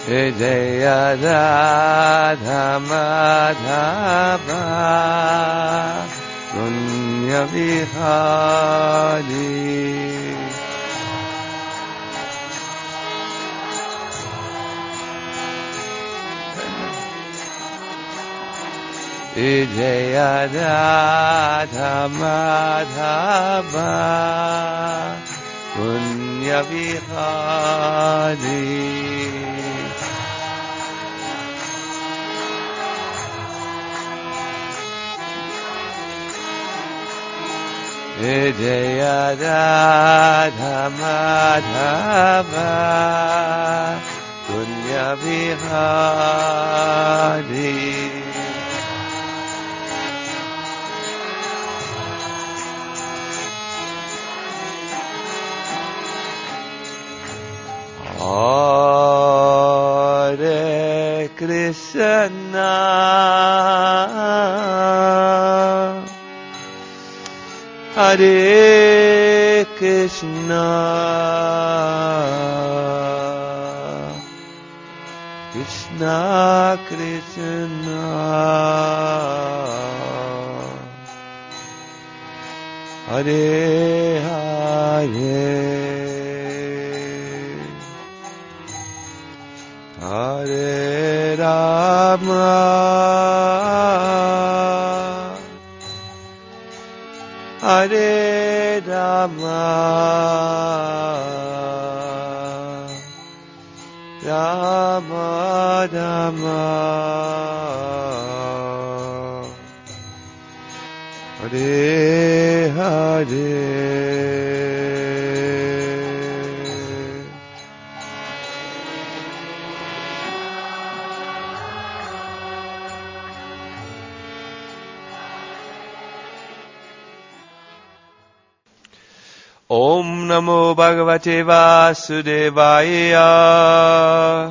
Jaya Radha Madhava Punya Vihari Jaya Radha Madhava Punya Vihari Jaya Radha Madhava Punya Vihari Hare Krishna Hare Krishna Krishna Krishna Hare Hare Hare Rama Hare Rama Rama Rama Hare Hare Om Namo Bhagavate Vasudevaya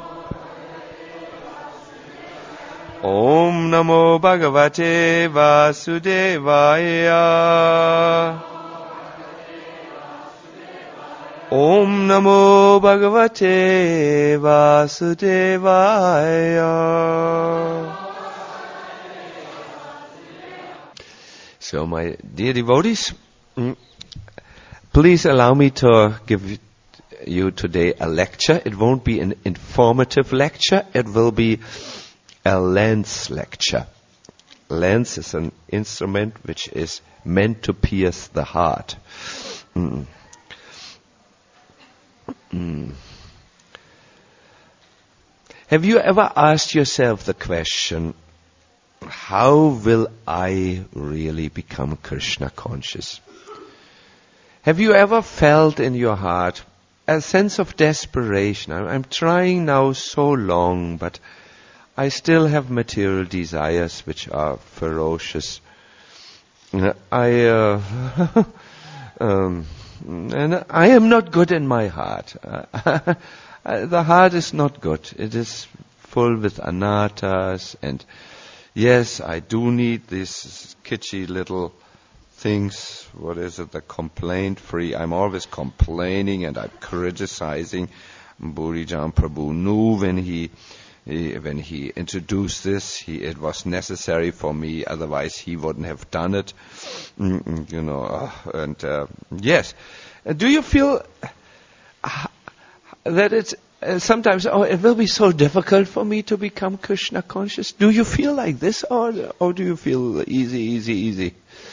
Om Namo Bhagavate Vasudevaya Om Namo Bhagavate Vasudevaya. So my dear devotees, please allow me to give you today a lecture. It won't be an informative lecture. It will be a lens lecture. Lens is an instrument which is meant to pierce the heart. Have you ever asked yourself the question, how will I really become Krishna conscious? Have you ever felt in your heart a sense of desperation? I'm trying now so long, but I still have material desires which are ferocious. And I am not good in my heart. The heart is not good. It is full with anarthas, and yes, I do need these kitschy little things. What is it? The complaint free. I'm always complaining and I'm criticizing. Burijan Prabhu knew when he introduced this, it was necessary for me. Otherwise, he wouldn't have done it. Yes. Do you feel that it's sometimes? It will be so difficult for me to become Krishna conscious. Do you feel like this, or do you feel easy?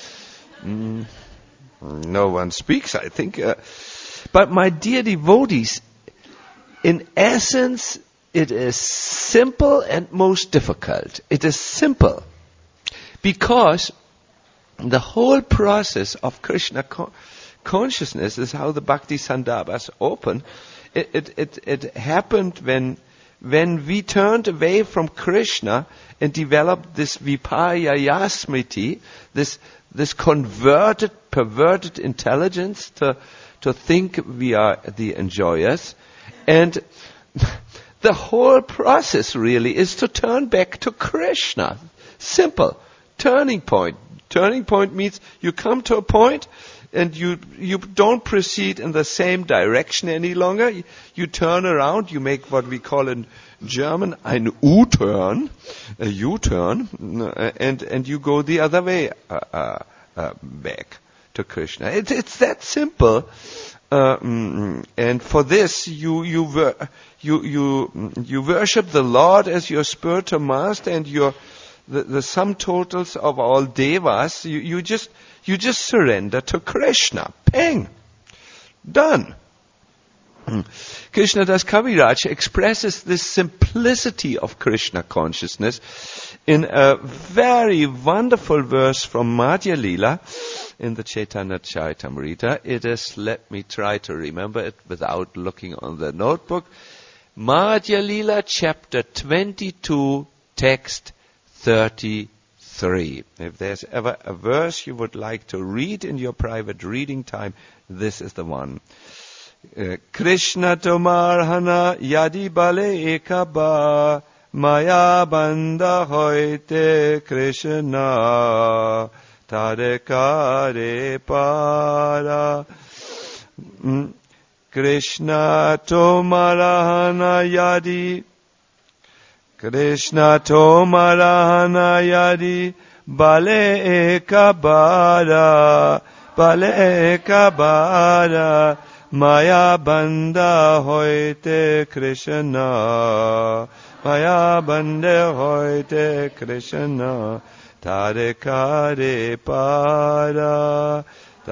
No one speaks, I think. But my dear devotees, in essence, it is simple and most difficult. It is simple because the whole process of Krishna consciousness is how the Bhakti Sandarbhas open. It happened when we turned away from Krishna and developed this Viparya Smriti, this perverted intelligence to think we are the enjoyers. And the whole process really is to turn back to Krishna. Simple. Turning point. Turning point means you come to a point and you don't proceed in the same direction any longer. You turn around, you make what we call in German ein U-turn, a U-turn, and you go the other way back to Krishna. It's that simple. And for this, you worship the Lord as your spiritual master and the sum totals of all devas. You just surrender to Krishna. Pang, done. Krishna Das Kaviraj expresses this simplicity of Krishna consciousness in a very wonderful verse from Madhya Lila in the Chaitanya Charitamrita. It is, let me try to remember it without looking on the notebook. Madhya Lila, chapter 22, text 33. If there's ever a verse you would like to read in your private reading time, this is the one. Krishna tomar hana yadi bale ekaba maya banda hoite Krishna tare kare para. Krishna tomara hana yadi Krishna tomara hana yadi bale ekabara Maya banda hoite Krishna, Maya banda hoite Krishna, tare kare para.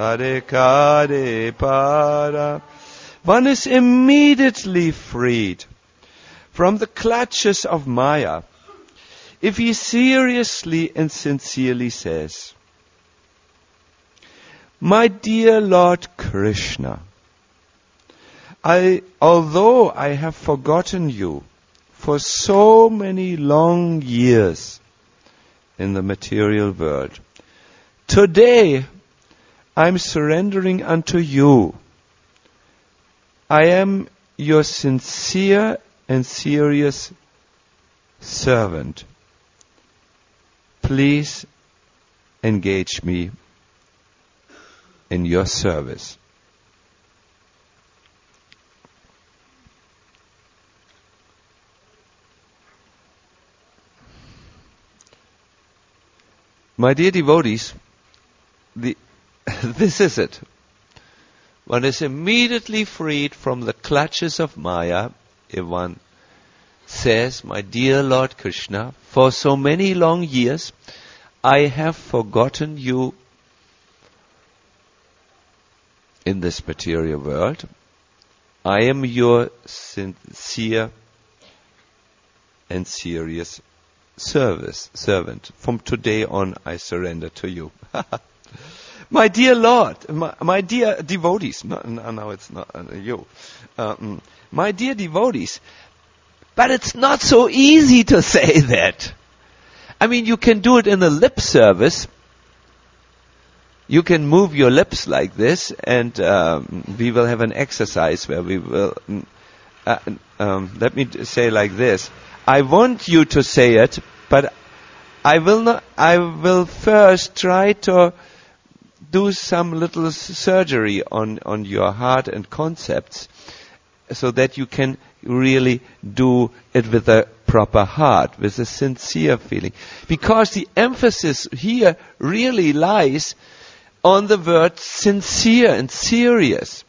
One is immediately freed from the clutches of Maya if he seriously and sincerely says, "My dear Lord Krishna, although I have forgotten you for so many long years in the material world, today I'm surrendering unto you. I am your sincere and serious servant. Please engage me in your service." My dear devotees, this is it. One is immediately freed from the clutches of Maya if one says, "My dear Lord Krishna, for so many long years I have forgotten you in this material world. I am your sincere and serious servant. From today on, I surrender to you." My dear Lord, my dear devotees, no, it's not you. My dear devotees, but it's not so easy to say that. I mean, you can do it in a lip service. You can move your lips like this, and we will have an exercise where we will, let me say like this. I want you to say it, but I will first try to do some little surgery on your heart and concepts so that you can really do it with a proper heart, with a sincere feeling. Because the emphasis here really lies on the word sincere and serious.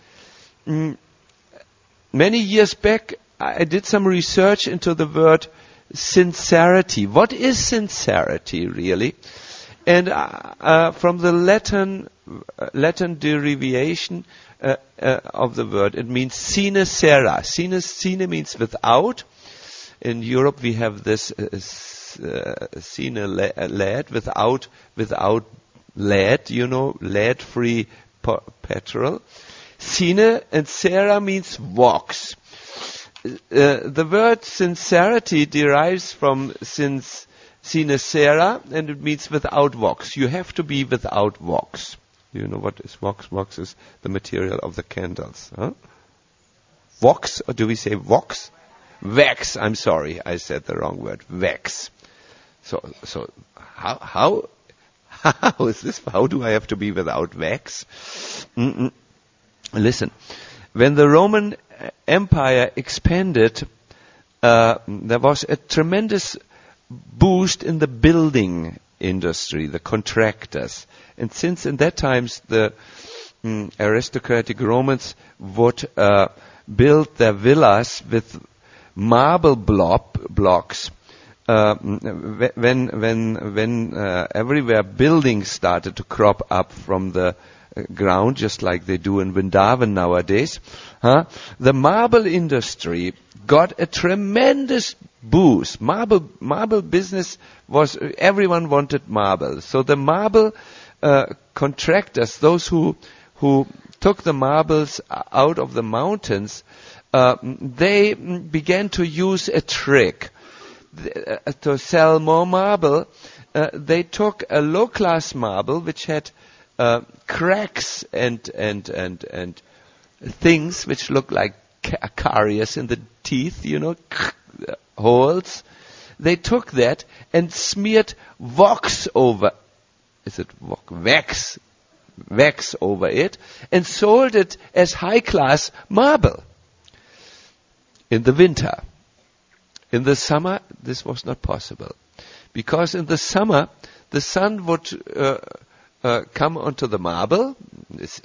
Many years back, I did some research into the word sincerity. What is sincerity really? And from the Latin derivation of the word, it means sine cera. Sine means without. In Europe we have this sine lead, without lead, lead-free petrol. Sine and cera means wax. The word sincerity derives from sine cera, and it means without wax. You have to be without wax. You know what is wax? Wax is the material of the candles. Huh? Wax, or do we say wax? Wax. I'm sorry, I said the wrong word. Wax. So how How do I have to be without wax? Listen, when the Roman Empire expanded, there was a tremendous boost in the building industry, the contractors. And since in that times the aristocratic Romans would build their villas with marble blocks, when everywhere buildings started to crop up from the ground, just like they do in Vrindavan nowadays, the marble industry got a tremendous boost. Marble business was, everyone wanted marble. So the marble contractors, those who took the marbles out of the mountains, they began to use a trick. To sell more marble, they took a low-class marble which had cracks and things which look like caries in the teeth, holes. They took that and smeared wax over it and sold it as high-class marble in the winter. In the summer, this was not possible, because in the summer the sun would come onto the marble. This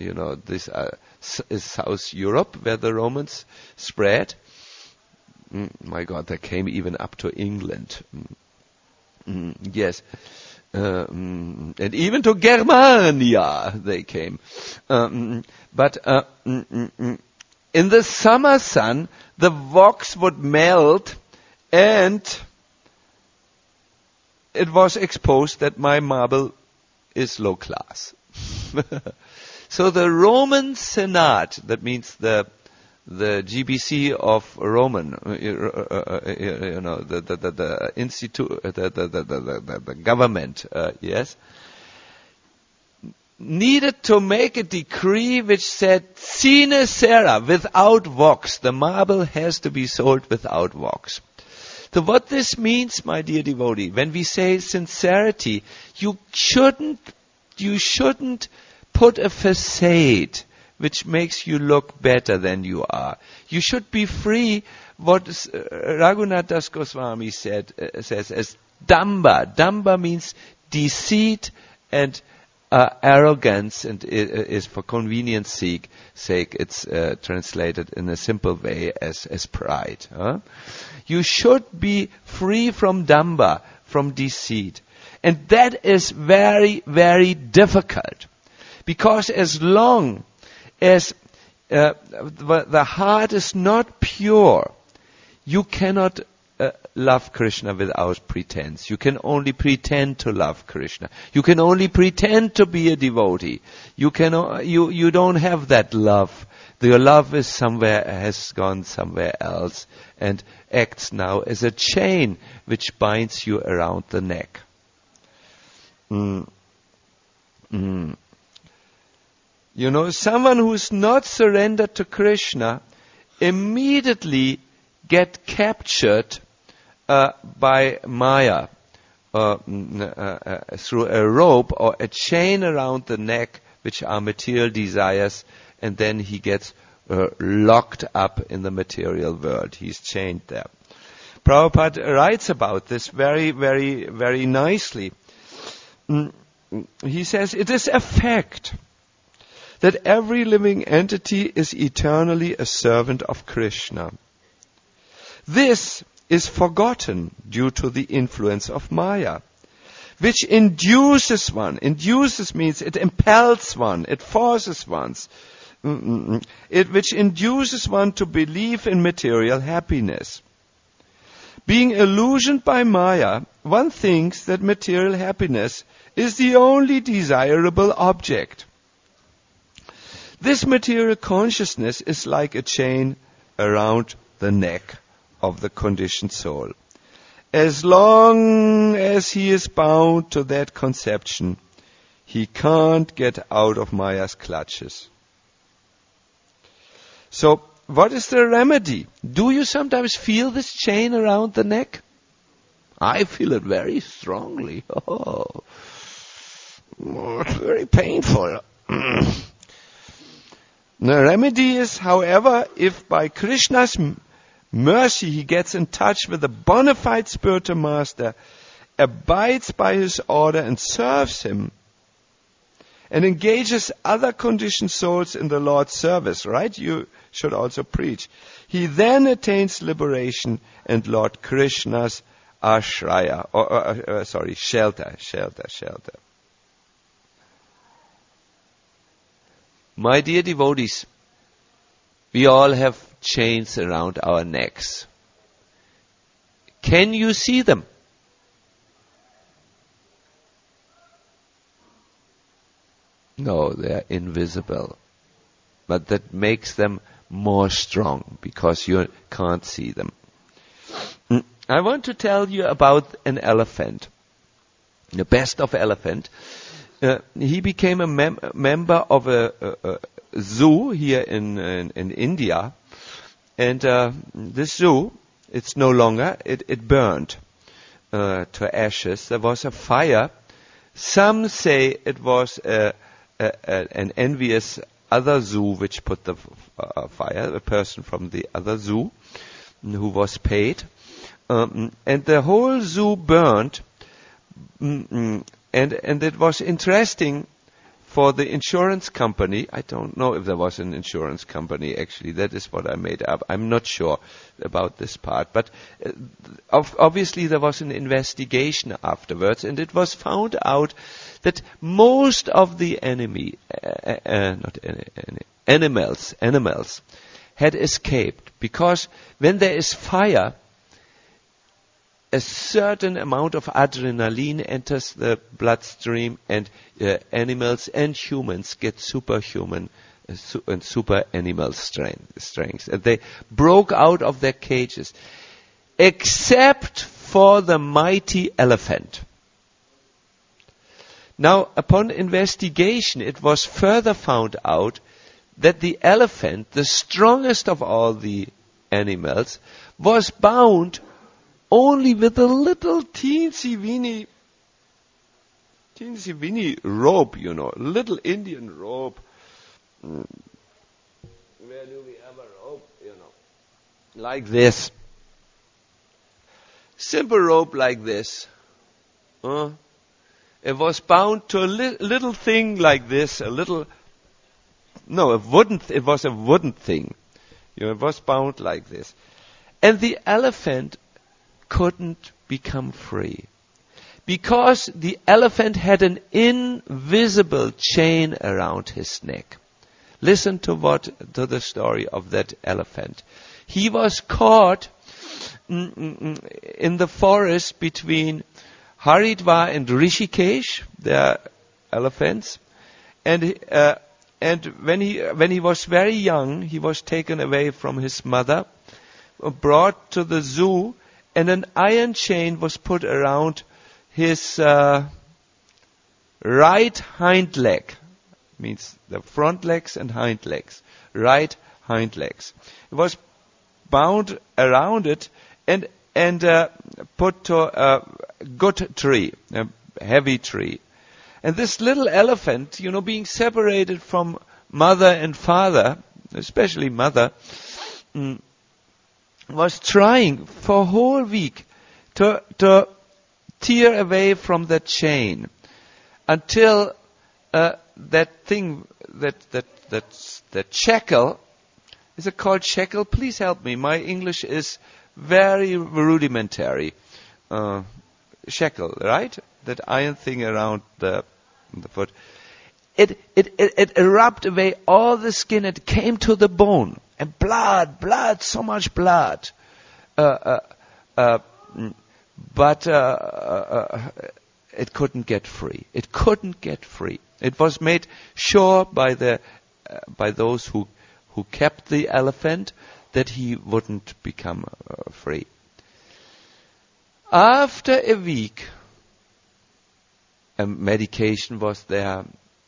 is South Europe where the Romans spread. My God, they came even up to England. Yes. And even to Germania they came. But in the summer sun, the wax would melt, and it was exposed that my marble is low class. So the Roman Senate, that means the GBC of Roman, the institute, the government, yes, needed to make a decree which said, sine cera, without wax. The marble has to be sold without wax. So what this means, my dear devotee, when we say sincerity, you shouldn't put a facade which makes you look better than you are. You should be free, what Raghunath Das Goswami says as damba. Damba means deceit and arrogance, and is for convenience sake it's translated in a simple way as pride. You should be free from damba, from deceit. And that is very, very difficult, because as long as the heart is not pure, you cannot love Krishna without pretense. You can only pretend to love Krishna. You can only pretend to be a devotee. You don't have that love. Your love has gone somewhere else and acts now as a chain which binds you around the neck. Someone who is not surrendered to Krishna immediately get captured by Maya through a rope or a chain around the neck, which are material desires, and then he gets locked up in the material world. He's chained there. Prabhupada writes about this very, very, very nicely. He says, it is a fact that every living entity is eternally a servant of Krishna. This is forgotten due to the influence of Maya, which induces one. Induces means it impels one, it forces which induces one to believe in material happiness. Being illusioned by Maya, one thinks that material happiness is the only desirable object. This material consciousness is like a chain around the neck of the conditioned soul. As long as he is bound to that conception, he can't get out of Maya's clutches. So, what is the remedy? Do you sometimes feel this chain around the neck? I feel it very strongly. Oh. It's very painful. The remedy is, however, if by Krishna's mercy he gets in touch with the bona fide spiritual master, abides by his order and serves him, and engages other conditioned souls in the Lord's service, right? You should also preach. He then attains liberation and Lord Krishna's ashraya, shelter. My dear devotees, we all have chains around our necks. Can you see them? No, they are invisible. But that makes them more strong because you can't see them. I want to tell you about an elephant. The best of elephant. He became a member of a zoo here in India. And this zoo, it's no longer, it burned to ashes. There was a fire. Some say it was an envious other zoo which put the fire, a person from the other zoo who was paid. And the whole zoo burned. And it was interesting for the insurance company. I don't know if there was an insurance company actually. That is what I made up. I'm not sure about this part. But obviously there was an investigation afterwards, and it was found out that most of the animals had escaped, because when there is fire, a certain amount of adrenaline enters the bloodstream, and animals and humans get superhuman and super animal strength. And they broke out of their cages, except for the mighty elephant. Now, upon investigation, it was further found out that the elephant, the strongest of all the animals, was bound only with a little teensy-weeny rope, little Indian rope. Where do we have a rope, like this. Simple rope like this. It was bound to a little thing like this, it was a wooden thing. It was bound like this. And the elephant couldn't become free, because the elephant had an invisible chain around his neck. Listen to the story of that elephant. He was caught in the forest between Haridwar and Rishikesh. They are elephants, and when he was very young, he was taken away from his mother, brought to the zoo, and an iron chain was put around his right hind leg. Means the front legs and hind legs. Right hind legs. It was bound around it and put to a good tree, a heavy tree. And this little elephant, being separated from mother and father, especially mother, was trying for a whole week to tear away from that chain until that thing, that shackle, is it called shackle? Please help me. My English is very rudimentary. Shackle, right? That iron thing around the foot. It rubbed away all the skin. It came to the bone. And blood, so much blood. But it couldn't get free. It couldn't get free. It was made sure by those who kept the elephant that he wouldn't become free. After a week, a medication was there,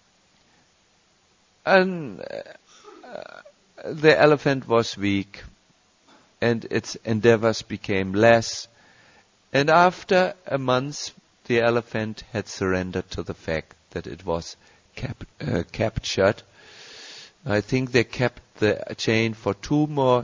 and the elephant was weak, and its endeavors became less. And after a month, the elephant had surrendered to the fact that it was captured. I think they kept the chain for two more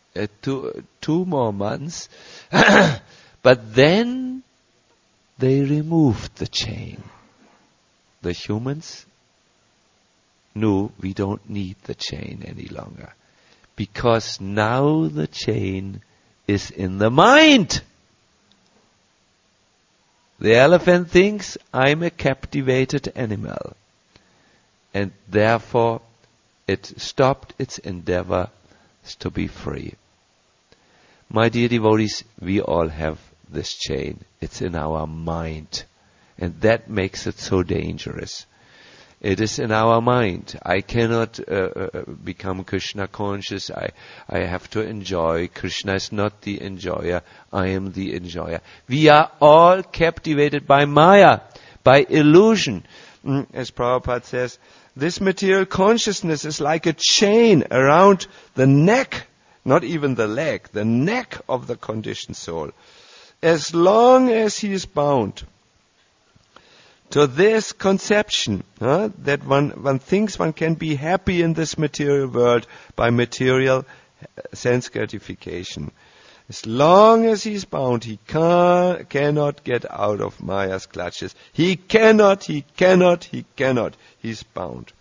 months, but then they removed the chain. The humans knew we don't need the chain any longer, because now the chain is in the mind. The elephant thinks I'm a captivated animal, and therefore it stopped its endeavor to be free. My dear devotees, we all have this chain. It's in our mind, and that makes it so dangerous. It is in our mind. I cannot become Krishna conscious. I have to enjoy. Krishna is not the enjoyer. I am the enjoyer. We are all captivated by Maya, by illusion. As Prabhupada says, this material consciousness is like a chain around the neck, not even the leg, the neck of the conditioned soul. As long as he is bound to this conception, that one thinks one can be happy in this material world by material sense gratification. As long as he is bound, he cannot get out of Maya's clutches. He cannot. He's bound.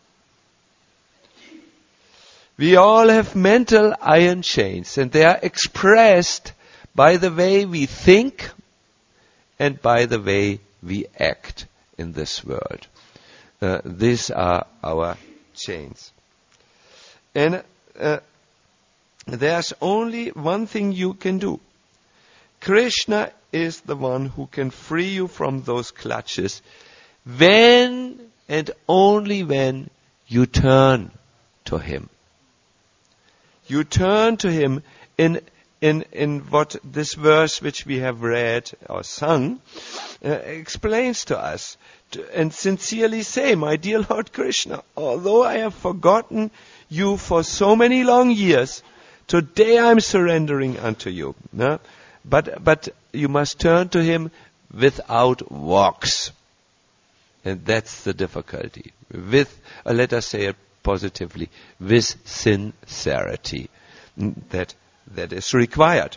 We all have mental iron chains, and they are expressed by the way we think and by the way we act in this world. These are our chains. And there's only one thing you can do. Krishna is the one who can free you from those clutches when and only when you turn to Him. You turn to Him in what this verse which we have read or sung explains to us, and sincerely say, my dear Lord Krishna, although I have forgotten you for so many long years, today I'm surrendering unto you. No? But you must turn to Him without walks. And that's the difficulty. Let us say it positively, with sincerity. That is required.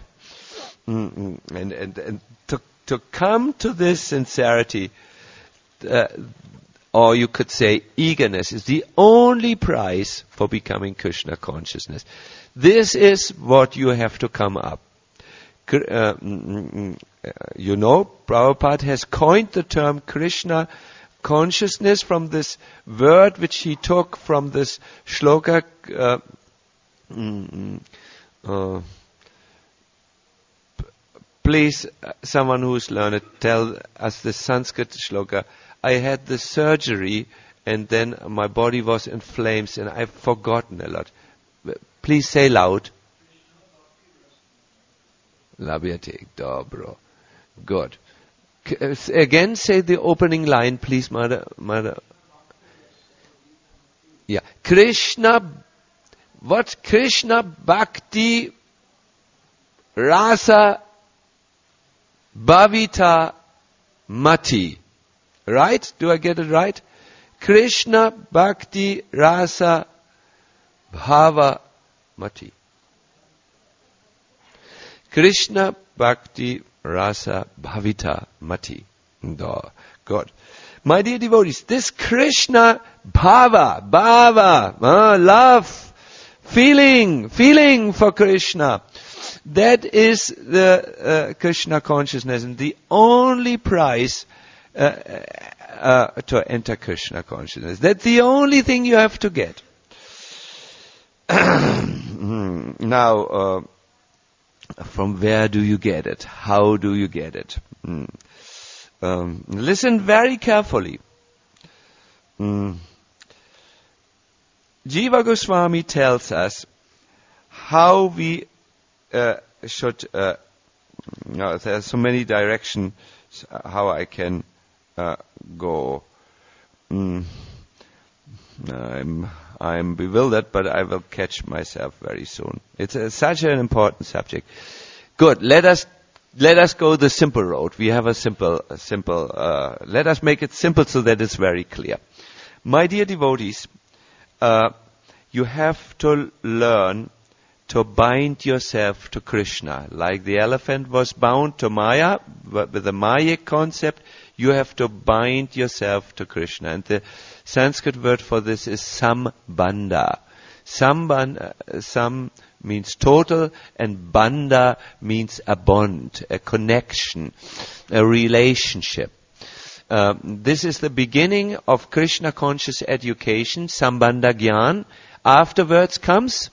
And to come to this sincerity, or you could say eagerness, is the only price for becoming Krishna consciousness. This is what you have to come up. Prabhupada has coined the term Krishna consciousness from this word which he took from this shloka. Please, someone who's learned, tell us the Sanskrit shloka. I had the surgery and then my body was in flames and I've forgotten a lot. Please say loud. Labhyate dobro. Good. Again, say the opening line, please, Mother. Yeah. Krishna Bhakti Rasa Bhavita Mati. Right? Do I get it right? Krishna Bhakti Rasa Bhava Mati. Krishna Bhakti Rasa Bhavita Mati. Good. My dear devotees, this Krishna Bhava, love, feeling for Krishna, that is the Krishna consciousness, and the only price to enter Krishna consciousness. That's the only thing you have to get. Now, from where do you get it? How do you get it? Listen very carefully. Jiva Goswami tells us how we should. There are so many directions how I can go. I'm bewildered, but I will catch myself very soon. It's such an important subject. Good. Let us let us go the simple road. We have let us make it simple so that it's very clear. My dear devotees, you have to learn to bind yourself to Krishna. Like the elephant was bound to Maya, with the Mayic concept, you have to bind yourself to Krishna. And the Sanskrit word for this is sambandha. Sam means total, and bandha means a bond, a connection, a relationship. This is the beginning of Krishna conscious education, sambandha gyan. Afterwards comes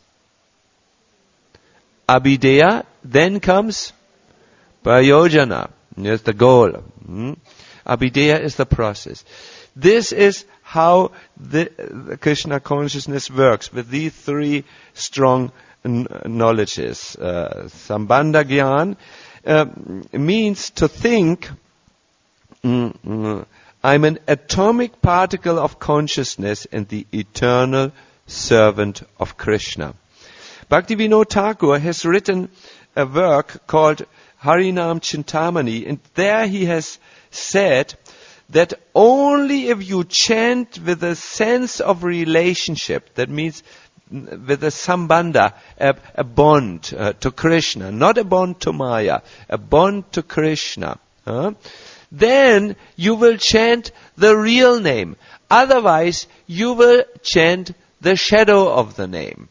abhideya, then comes prayojana. That's the goal. Abhideya is the process. This is how the Krishna consciousness works, with these three strong knowledges. Sambandha gyan means to think, I'm an atomic particle of consciousness and the eternal servant of Krishna. Bhaktivinoda Thakur has written a work called Harinam Chintamani, and there he has said that only if you chant with a sense of relationship, that means with a sambandha, a bond to Krishna, not a bond to Maya, a bond to Krishna, then you will chant the real name. Otherwise, you will chant the shadow of the name.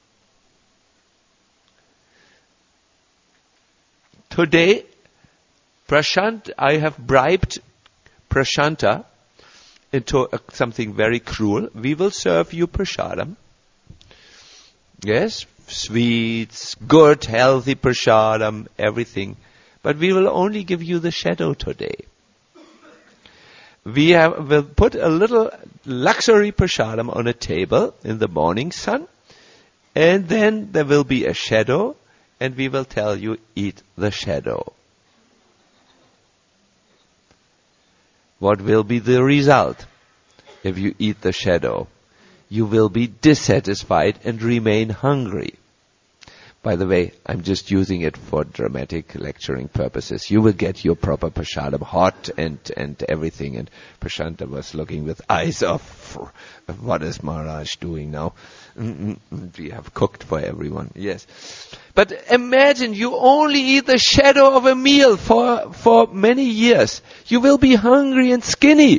Today, I have bribed Prashanta into something very cruel. We will serve you prasadam. Yes, sweets, good, healthy prasadam, everything. But we will only give you the shadow today. We'll put a little luxury prasadam on a table in the morning sun, and then there will be a shadow, and we will tell you, eat the shadow. What will be the result if you eat the shadow? You will be dissatisfied and remain hungry. By the way, I'm just using it for dramatic lecturing purposes. You will get your proper prasadam, hot and everything. And Prashanta was looking with eyes of, what is Maharaj doing now? We have cooked for everyone, yes. But imagine you only eat the shadow of a meal for many years. You will be hungry and skinny.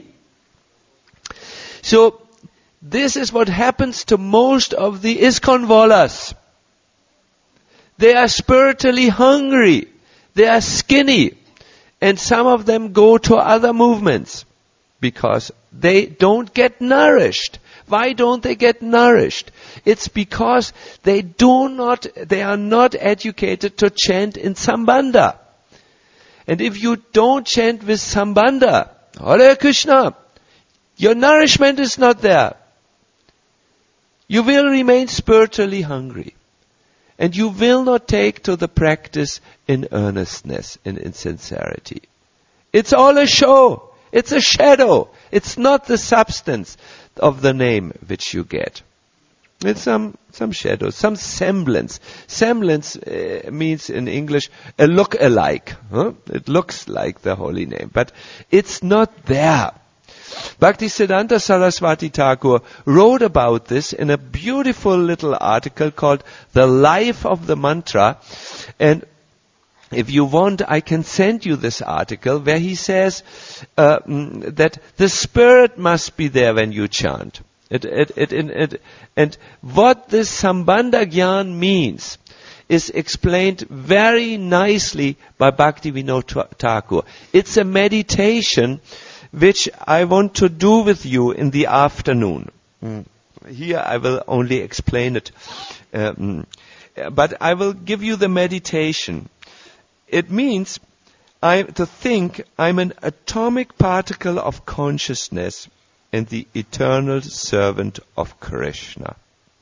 So, this is what happens to most of the ISKCON Wallahs. They are spiritually hungry. They are skinny. And some of them go to other movements because they don't get nourished. Why don't they get nourished? It's because they are not educated to chant in Sambandha. And if you don't chant with Sambandha, Hare Krishna, your nourishment is not there. You will remain spiritually hungry. And you will not take to the practice in earnestness and in sincerity. It's all a show. It's a shadow. It's not the substance of the name which you get. It's some shadow, some semblance. Semblance means in English a look-alike. It looks like the holy name, but it's not there. Bhaktisiddhanta Saraswati Thakur wrote about this in a beautiful little article called The Life of the Mantra. And if you want, I can send you this article where he says that the spirit must be there when you chant. And what this Sambandha Gyan means is explained very nicely by Bhaktivinoda Thakur. It's a meditation which I want to do with you in the afternoon. Here I will only explain it. But I will give you the meditation. It means to think I'm an atomic particle of consciousness and the eternal servant of Krishna.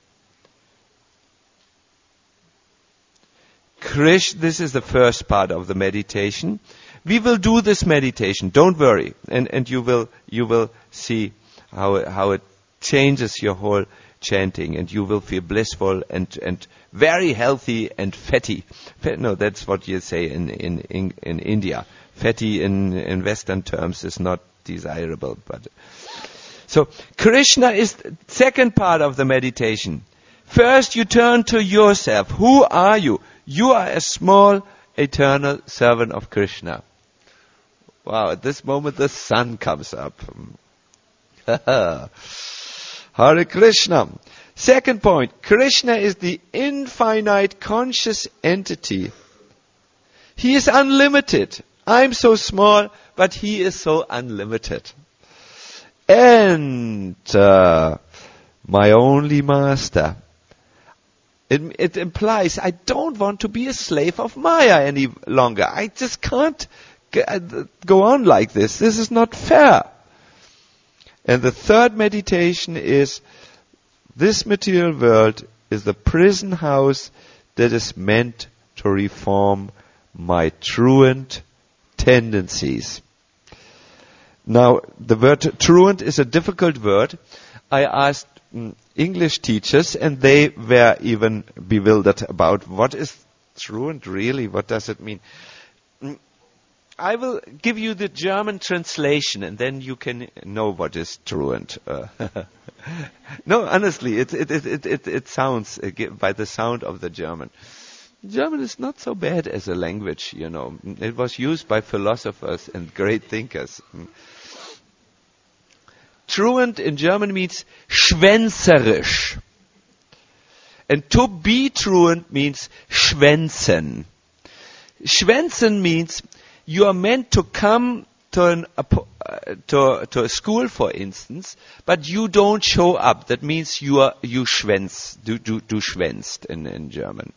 This is the first part of the meditation. We will do this meditation. Don't worry, and you will see how it changes your whole chanting, and you will feel blissful and very healthy and fatty. No, that's what you say in India. Fatty in Western terms is not desirable. But so Krishna is the second part of the meditation. First, you turn to yourself. Who are you? You are a small, eternal servant of Krishna. Wow, at this moment the sun comes up. Hare Krishna. Second point, Krishna is the infinite conscious entity. He is unlimited. I'm so small, but he is so unlimited. And my only master. It implies I don't want to be a slave of Maya any longer. I just can't go on like this. This is not fair. And the third meditation is, this material world is the prison house that is meant to reform my truant tendencies. Now, the word truant is a difficult word. I asked English teachers, and they were even bewildered about what is truant really, what does it mean? I will give you the German translation, and then you can know what is truant. No, honestly, it sounds by the sound of the German. German is not so bad as a language, you know. It was used by philosophers and great thinkers. Truant in German means schwänzerisch. And to be truant means schwänzen. Schwänzen means you are meant to come to a school, for instance, but you don't show up. That means you schwänzt, du schwänzt in German.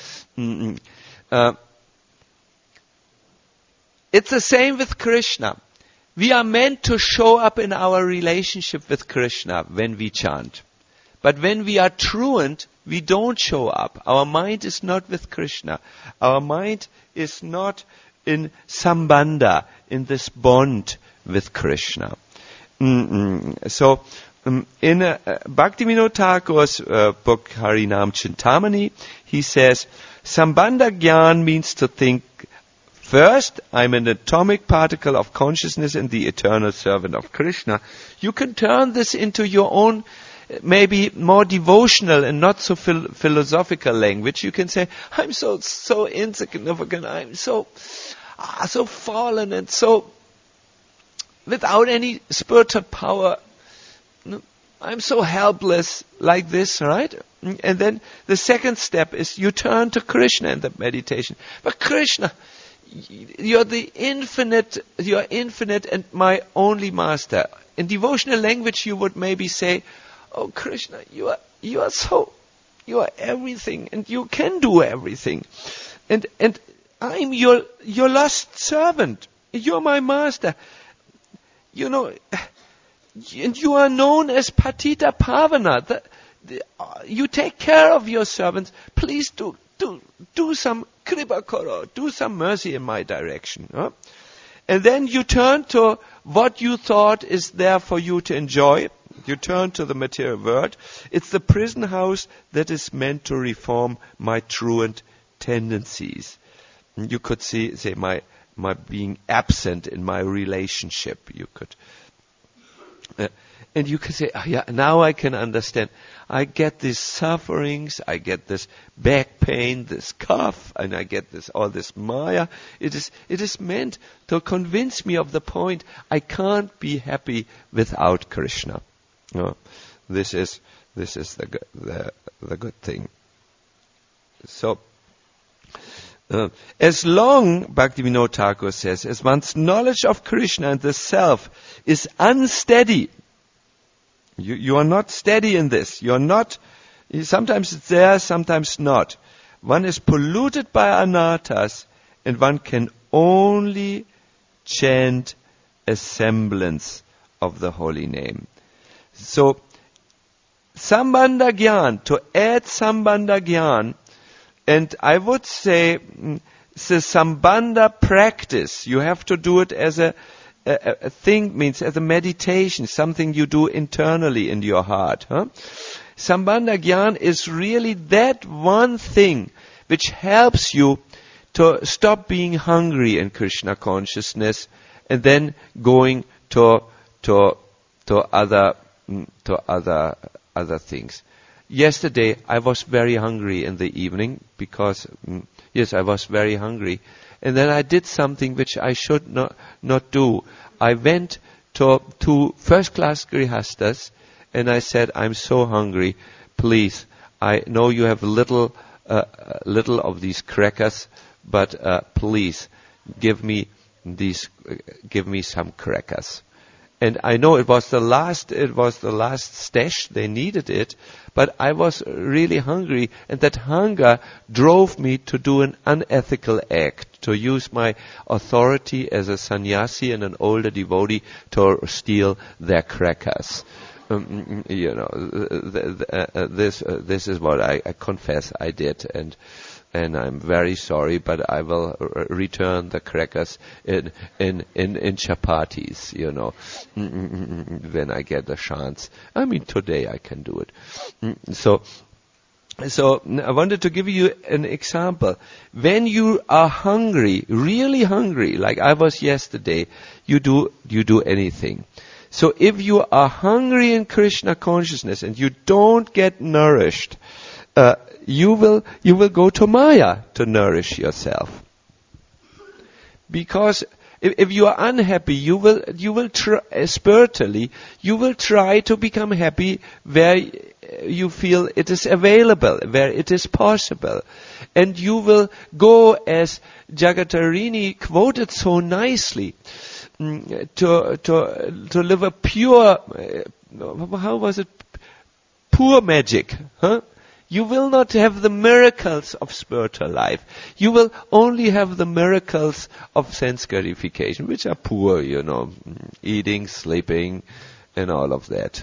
It's the same with Krishna. We are meant to show up in our relationship with Krishna when we chant. But when we are truant, we don't show up. Our mind is not with Krishna. Our mind is not in sambandha, in this bond with Krishna. So, in Bhaktivinoda Thakur's book Harinam Chintamani, he says, Sambandha Gyan means to think, first, I'm an atomic particle of consciousness and the eternal servant of Krishna. You can turn this into your own, maybe more devotional and not so philosophical language. You can say, I'm so insignificant, I'm so fallen and so without any spiritual power. I'm so helpless like this, right? And then the second step is you turn to Krishna in the meditation. But Krishna, you're infinite and my only master. In devotional language you would maybe say, oh Krishna, you are everything and you can do everything. And I'm your lost servant. You're my master. You know, and you are known as Patita Pavana. You take care of your servants. Please do some kripa karo, do some mercy in my direction. Huh? And then you turn to what you thought is there for you to enjoy. You turn to the material world. It's the prison house that is meant to reform my truant tendencies. You could say my being absent in my relationship. You could. And you can say, oh, yeah, now I can understand. I get these sufferings, I get this back pain, this cough, and I get all this Maya. It is meant to convince me of the point I can't be happy without Krishna. No, this is the good thing. So, as long, Bhaktivinoda Thakur says, as one's knowledge of Krishna and the self is unsteady, you are not steady in this. You are not, sometimes it's there, sometimes not. One is polluted by anarthas, and one can only chant a semblance of the holy name. So, Sambandha Gyan, to add Sambandha Gyan, and I would say it's a Sambandha practice. You have to do it as a thing, means as a meditation, something you do internally in your heart. Huh? Sambandha Gyan is really that one thing which helps you to stop being hungry in Krishna consciousness and then going to other things. Yesterday I was very hungry in the evening because I was very hungry, and then I did something which I should not do. I went to first class grihastas and I said, I'm so hungry, please, I know you have little of these crackers, but please give me some crackers. And I know it was the last stash, they needed it, but I was really hungry, and that hunger drove me to do an unethical act, to use my authority as a sannyasi and an older devotee to steal their crackers. This is what I confess I did, and I'm very sorry, but I will return the crackers in chapatis, when I get the chance. I mean, today I can do it. So I wanted to give you an example. When you are hungry, really hungry, like I was yesterday, you do anything. So if you are hungry in Krishna consciousness and you don't get nourished, you will go to Maya to nourish yourself. Because if you are unhappy, you will try, spiritually, you will try to become happy where you feel it is available, where it is possible. And you will go, as Jagatarini quoted so nicely, to live a pure, how was it? Poor magic, huh? You will not have the miracles of spiritual life. You will only have the miracles of sense gratification, which are poor, eating, sleeping, and all of that.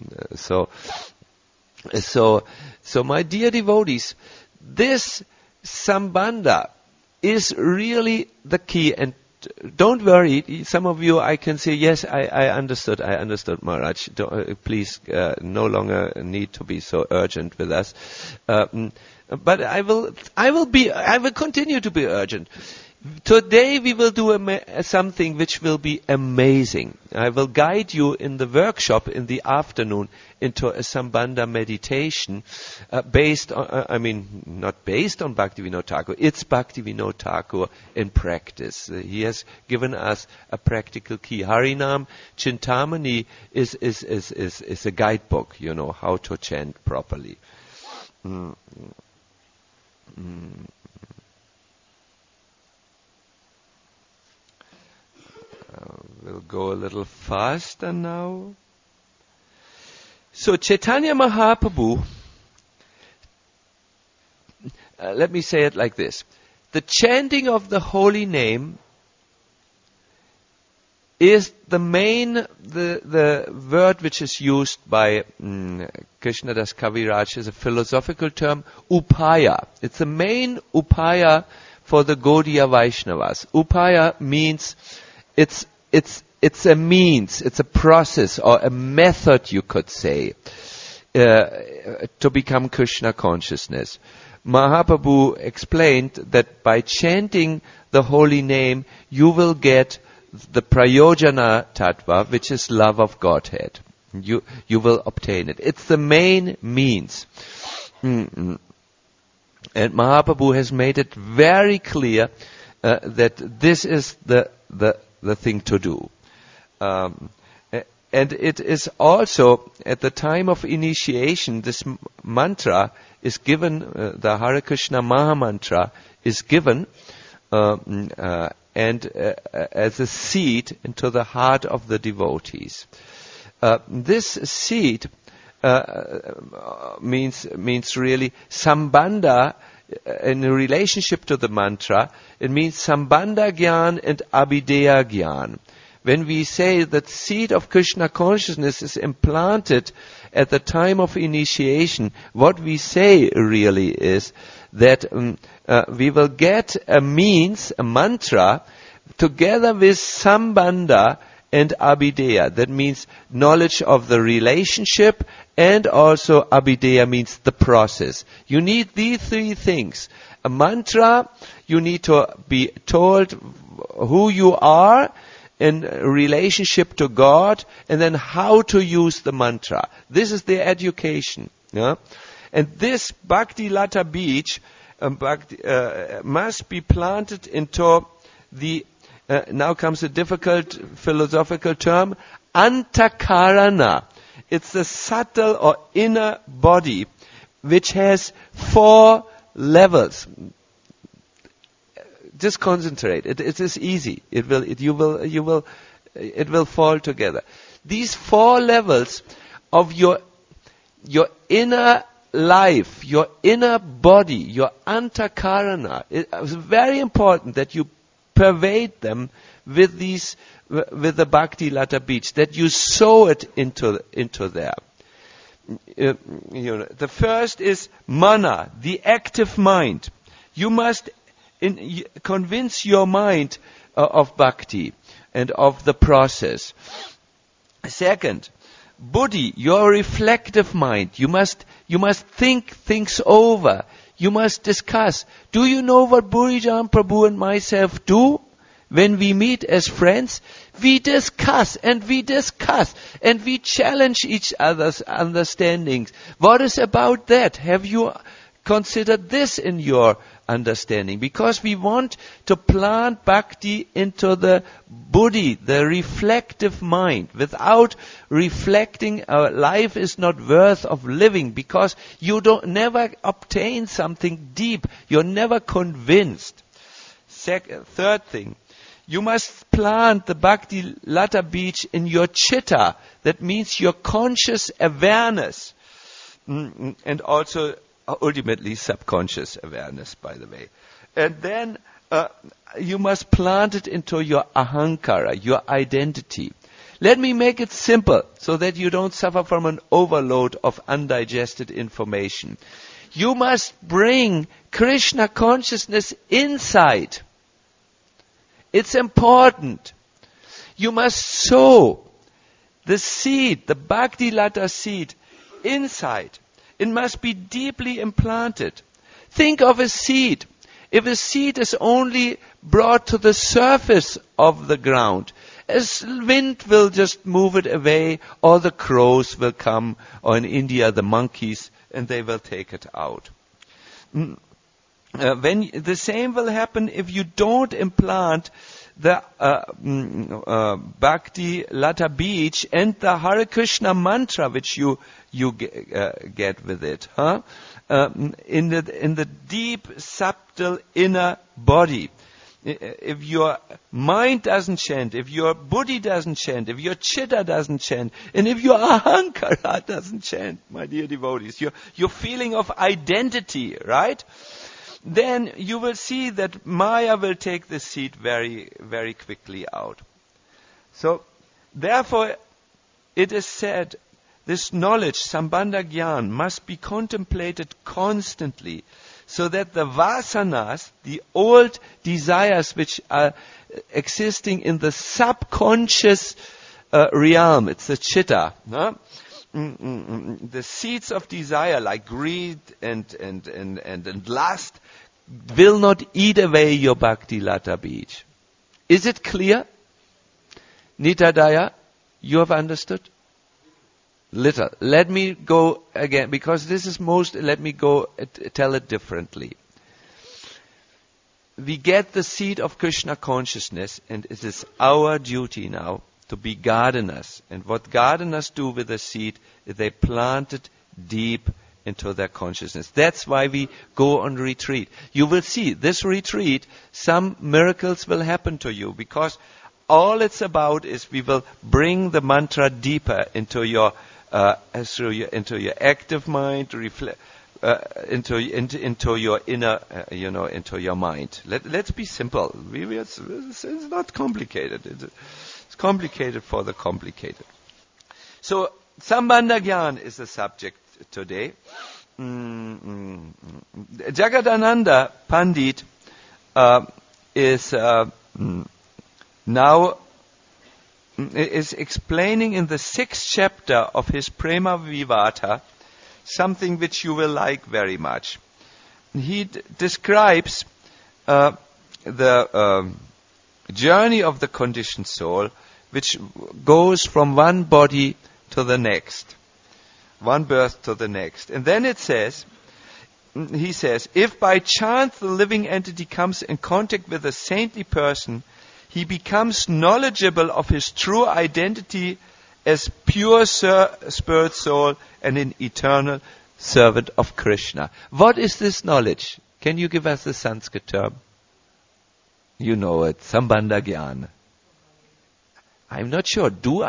So my dear devotees, this Sambandha is really the key. And don't worry, some of you I can say, yes, I understood Maharaj. Please, no longer need to be so urgent with us. But I will continue to be urgent. Today we will do something which will be amazing. I will guide you in the workshop in the afternoon into a Sambandha meditation not based on Bhaktivinoda Thakur. It's Bhaktivinoda Thakur in practice. He has given us a practical key. Harinam Chintamani is a guidebook, how to chant properly. We'll go a little faster now. So Chaitanya Mahaprabhu, let me say it like this. The chanting of the holy name is the word which is used by Krishnadas Kaviraj is a philosophical term, upaya. It's the main upaya for the Gaudiya Vaishnavas. Upaya means it's a means, it's a process or a method, you could say, to become Krishna consciousness. Mahaprabhu explained that by chanting the holy name, you will get the prayojana tattva, which is love of Godhead. You will obtain it. It's the main means. And Mahaprabhu has made it very clear that this is the thing to do. And it is also, at the time of initiation, this mantra is given, the Hare Krishna Maha Mantra is given, and as a seed into the heart of the devotees. This seed means really Sambandha in relationship to the mantra. It means Sambandha Gyan and Abhideya Gyan. When we say that seed of Krishna consciousness is implanted at the time of initiation, what we say really is that we will get a means, a mantra, together with Sambandha and Abhideya. That means knowledge of the relationship, and also Abhideya means the process. You need these three things. A mantra, you need to be told who you are in relationship to God, and then how to use the mantra. This is the education. Yeah? And this Bhakti Lata Beach must be planted into the, now comes a difficult philosophical term, Antakarana. It's the subtle or inner body which has 4 levels. Just concentrate. It is easy. It will fall together. These 4 levels of your inner life, your inner body, your antakarana. It's very important that you pervade them with the Bhakti Lata Beach, that you sow it into there. The first is mana, the active mind. You must convince your mind of bhakti and of the process. Second, buddhi, your reflective mind. You must think things over. You must discuss. Do you know what Burijan Prabhu and myself do? When we meet as friends, we discuss and we challenge each other's understandings. What is about that? Have you considered this in your understanding? Because we want to plant bhakti into the buddhi, the reflective mind. Without reflecting, our life is not worth of living, because you never obtain something deep. You're never convinced. Third thing, you must plant the Bhakti Lata Beach in your chitta. That means your conscious awareness. And also ultimately subconscious awareness, by the way. And then you must plant it into your ahankara, your identity. Let me make it simple so that you don't suffer from an overload of undigested information. You must bring Krishna consciousness inside. It's important. You must sow the seed, the Bhakti Lata seed, inside. It must be deeply implanted. Think of a seed. If a seed is only brought to the surface of the ground, as wind will just move it away, or the crows will come, or in India the monkeys, and they will take it out. When the same will happen if you don't implant the Bhakti Lata Beach and the Hare Krishna mantra which you get with it, in the deep, subtle inner body. If your mind doesn't chant, if your buddhi doesn't chant, if your chitta doesn't chant, and if your ahankara doesn't chant, my dear devotees, your feeling of identity, right? Then you will see that Maya will take the seed very, very quickly out. So, therefore, it is said, this knowledge, Sambandha Gyan, must be contemplated constantly, so that the vasanas, the old desires which are existing in the subconscious realm, it's the chitta, no? The seeds of desire like greed and lust will not eat away your Bhakti Lata Beach. Is it clear? Nitadaya, you have understood? Little. Let me go again, because this is let me go tell it differently. We get the seed of Krishna consciousness, and it is our duty now to be gardeners. And what gardeners do with the seed is they plant it deep into their consciousness. That's why we go on retreat. You will see, this retreat, some miracles will happen to you, because all it's about is we will bring the mantra deeper into your active mind, into your inner, into your mind. Let's be simple. It's not complicated. It's complicated for the complicated. So, Sambandha Gyan is the subject today. Jagadananda Pandit is now is explaining in the 6th chapter of his Prema Vivata something which you will like very much. He describes the journey of the conditioned soul, which goes from one body to the next, one birth to the next. And then he says, if by chance the living entity comes in contact with a saintly person, he becomes knowledgeable of his true identity as pure spirit soul and an eternal servant of Krishna. What is this knowledge? Can you give us the Sanskrit term? You know it, Sambandha Jnana. I'm not sure. Do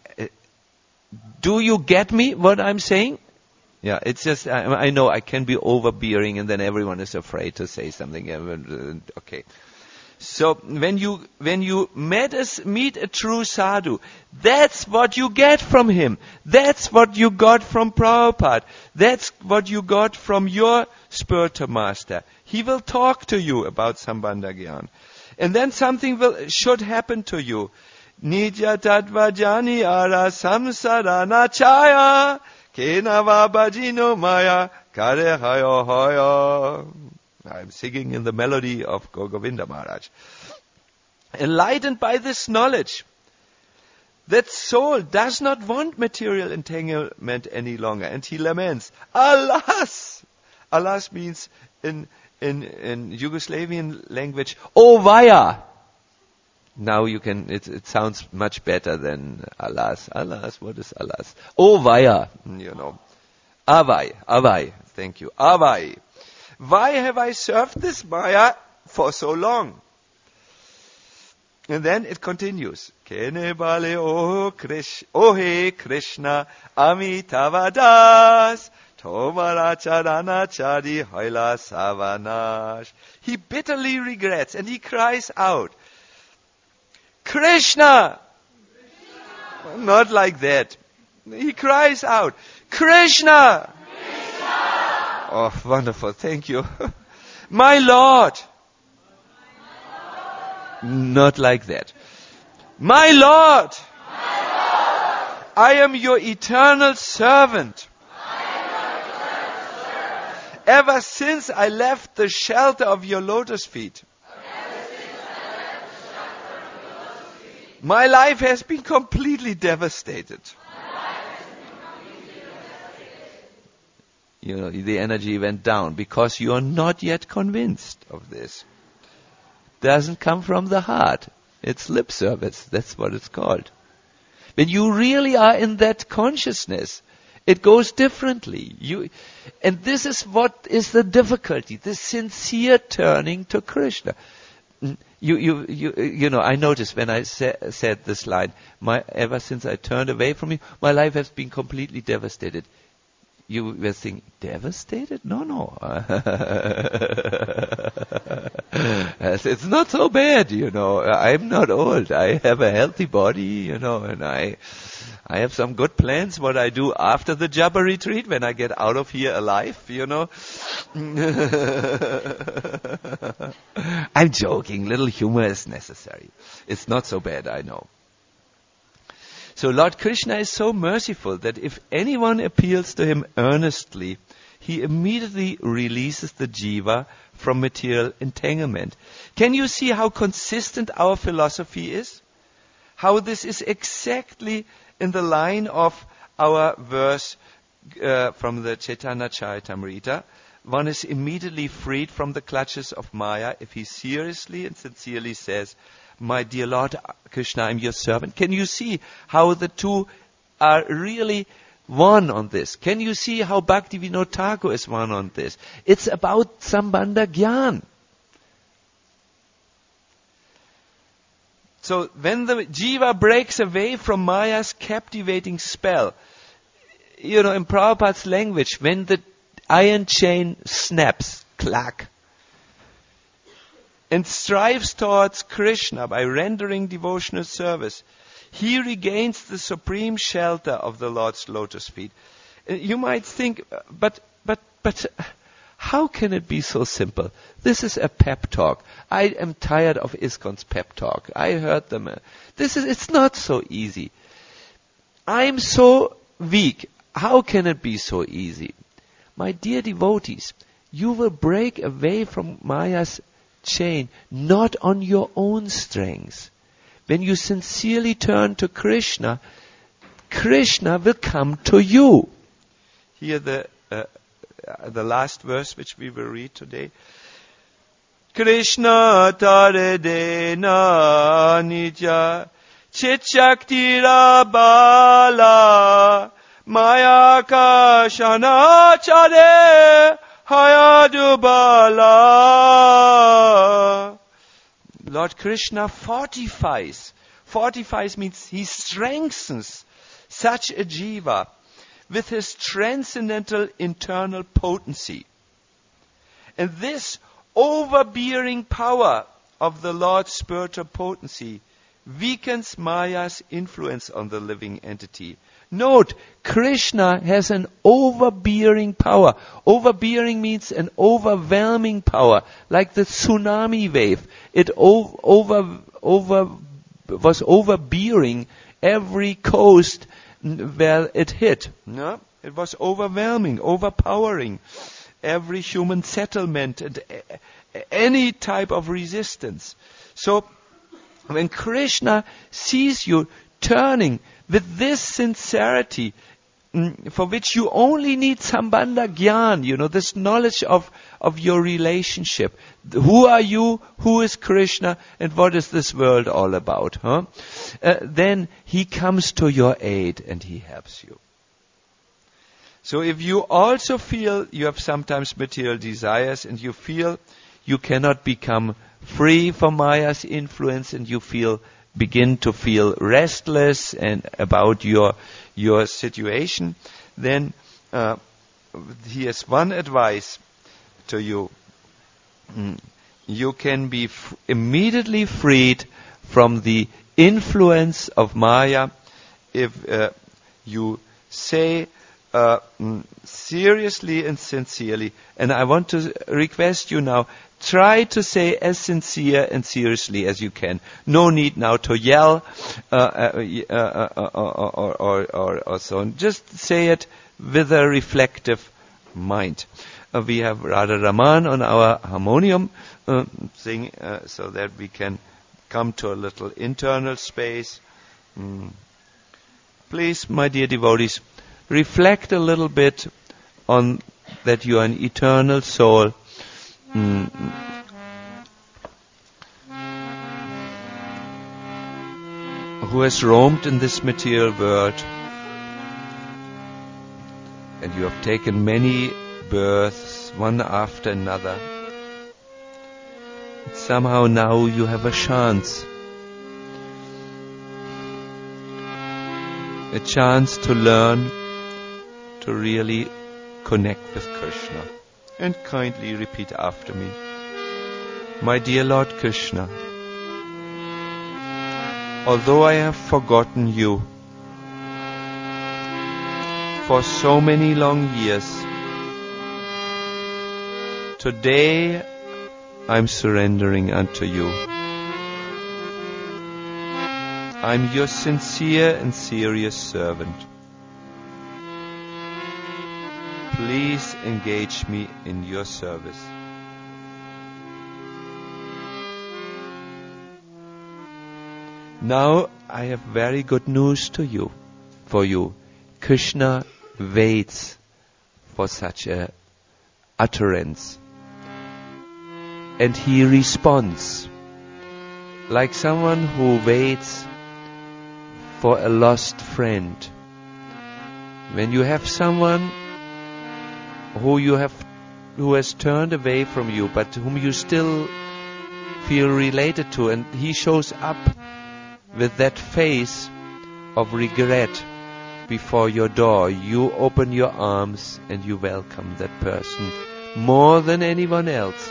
you get me what I'm saying? Yeah, it's just, I know I can be overbearing and then everyone is afraid to say something. Okay. So when you meet a true sadhu, that's what you get from him. That's what you got from Prabhupada. That's what you got from your spiritual master. He will talk to you about Sambandha Jnana. And then something should happen to you. Nitya tattva jani ara samsarana chaya kenava bhajino maya kare hayo hayo. I'm singing in the melody of Govinda Maharaj. Enlightened by this knowledge, that soul does not want material entanglement any longer. And he laments, alas! Alas means in Yugoslavian language, oh vaya! Now you can, it sounds much better than alas. Alas, what is alas? Oh vaya, Avai, thank you. Avai. Why have I served this Maya for so long? And then it continues. Kene bale oh he Krishna Amitavadas Tomaracharana Chadi Hoila Savanash. He bitterly regrets and he cries out, Krishna! Not like that. He cries out, Krishna! Oh, wonderful. Thank you. My Lord. Not like that. My Lord. I am your eternal servant. Ever since I left the shelter of your lotus feet, my life has been completely devastated. The energy went down because you are not yet convinced of this. Doesn't come from the heart. It's lip service. That's what it's called. When you really are in that consciousness, it goes differently. And this is what is the difficulty, the sincere turning to Krishna. I noticed when I said this line, ever since I turned away from you, my life has been completely devastated. You were thinking, devastated? No. It's not so bad, I'm not old. I have a healthy body, and I have some good plans what I do after the Japa retreat when I get out of here alive, I'm joking. Little humor is necessary. It's not so bad, I know. So Lord Krishna is so merciful that if anyone appeals to him earnestly, he immediately releases the jiva from material entanglement. Can you see how consistent our philosophy is? How this is exactly in the line of our verse from the Chaitanya Charitamrita. One is immediately freed from the clutches of Maya if he seriously and sincerely says, my dear Lord Krishna, I'm your servant. Can you see how the two are really one on this? Can you see how Bhaktivinoda Thakur is one on this? It's about Sambandha Jnana. So when the jiva breaks away from Maya's captivating spell, in Prabhupada's language, when the iron chain snaps, clack, and strives towards Krishna by rendering devotional service, he regains the supreme shelter of the Lord's lotus feet. You might think, but How can it be so simple? This is a pep talk. I am tired of ISKCON's pep talk. I heard them. It's not so easy. I'm so weak. How can it be so easy? My dear devotees, you will break away from Maya's chain, not on your own strength. When you sincerely turn to Krishna, Krishna will come to you. Here the last verse which we will read today. Krishna taredena nija chichaktira bala maya kashana chare hayadubala. Lord Krishna fortifies. Fortifies means he strengthens such a jiva with his transcendental internal potency. And this overbearing power of the Lord's spiritual potency weakens Maya's influence on the living entity. Note, Krishna has an overbearing power. Overbearing means an overwhelming power, like the tsunami wave. It was overbearing every coast where it hit. No? It was overwhelming, overpowering every human settlement and any type of resistance. So when Krishna sees you turning with this sincerity, for which you only need sambandha gyan, this knowledge of your relationship. Who are you? Who is Krishna? And what is this world all about? Then he comes to your aid and he helps you. So if you also feel you have sometimes material desires and you feel you cannot become free from Maya's influence and you begin to feel restless and about your situation, then here's one advice to you. You can be immediately freed from the influence of Maya if you say seriously and sincerely, and I want to request you now, try to say as sincere and seriously as you can. No need now to yell or so on. Just say it with a reflective mind. We have Radha Raman on our harmonium sing, so that we can come to a little internal space. Please, my dear devotees, reflect a little bit on that you are an eternal soul. Who has roamed in this material world, and you have taken many births, one after another. And somehow now you have a chance to learn to really connect with Krishna. And kindly repeat after me. My dear Lord Krishna, although I have forgotten you for so many long years, today I'm surrendering unto you. I'm your sincere and serious servant. Please engage me in your service. Now I have very good news for you. Krishna waits for such a utterance. And he responds like someone who waits for a lost friend. When you have someone who has turned away from you, but whom you still feel related to, and he shows up with that face of regret before your door, you open your arms and you welcome that person more than anyone else.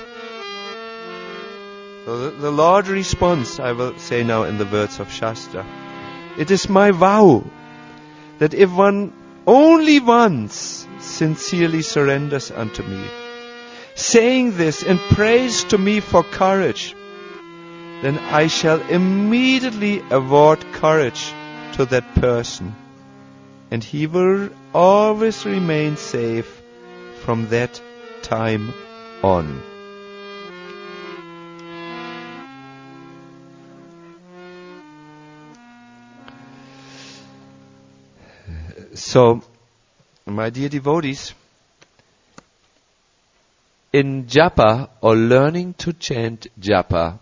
So the Lord responds, I will say now in the words of Shastra, it is my vow that if one only once sincerely surrenders unto me, saying this in praise to me for courage, then I shall immediately award courage to that person, and he will always remain safe from that time on. So, my dear devotees, in japa or learning to chant japa